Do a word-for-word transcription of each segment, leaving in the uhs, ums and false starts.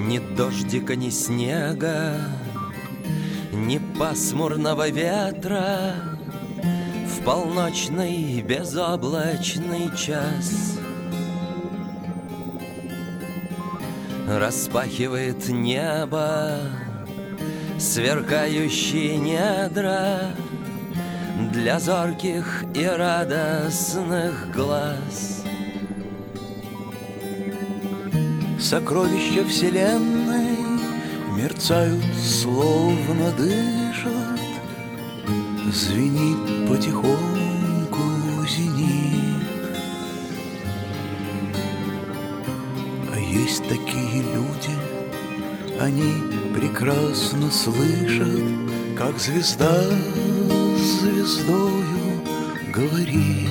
Ни дождика, ни снега, ни пасмурного ветра. В полночный безоблачный час распахивает небо сверкающие недра для зорких и радостных глаз. Сокровища вселенной мерцают, словно дышат. Звенит потихоньку зенит. А есть такие люди, они прекрасно слышат, как звезда с звездою говорит.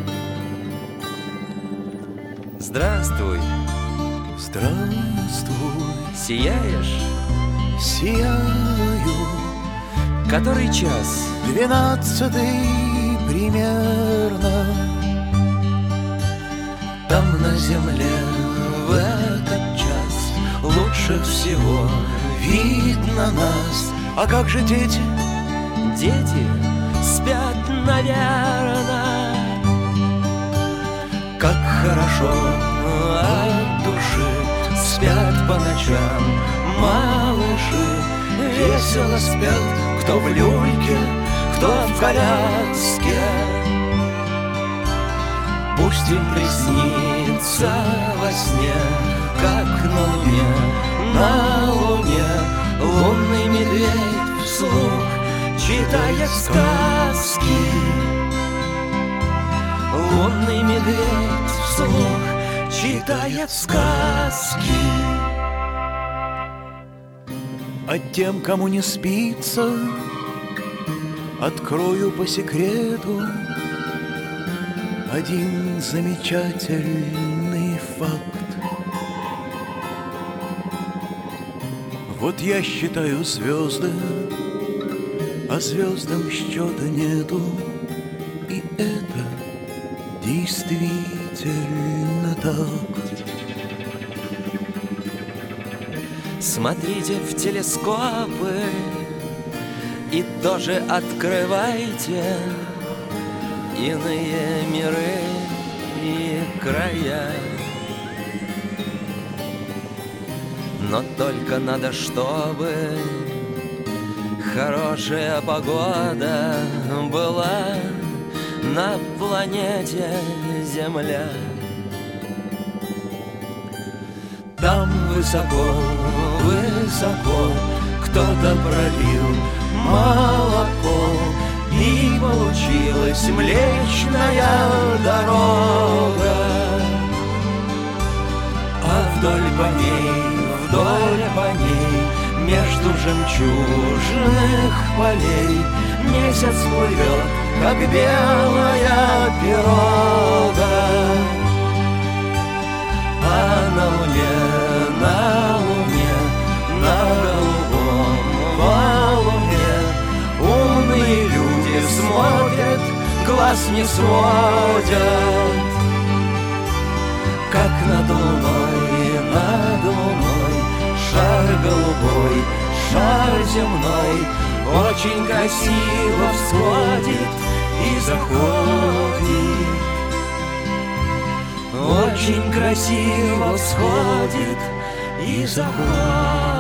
Здравствуй, здравствуй, сияешь? Сияю. Который час? Двенадцатый примерно. Там на земле в этот час лучше всего видно нас. А как же дети? Дети спят, наверно. Как хорошо от души спят по ночам малыши. Весело спят, кто в люльке, кто в коляске. Пусть им приснится во сне, как на луне, на луне лунный медведь вслух читает сказки. Лунный медведь вслух читает сказки. А тем, кому не спится, открою по секрету один замечательный факт. Вот я считаю звезды, а звездам счета нету. И это действительно так. Смотрите в телескопы и тоже открывайте иные миры и края. Но только надо, чтобы хорошая погода была на планете Земля. Там высоко, высоко кто-то пролил молоко, и получилась Млечная Дорога. А вдоль по ней, вдоль по ней, между жемчужных полей месяц плывет, как белая пирога. А на луне, на луне, на голубом валуне умные люди смотрят, глаз не сводят. Как над луной, над луной шар голубой, шар земной очень красиво всходит и заходит. Очень красиво всходит и заходит.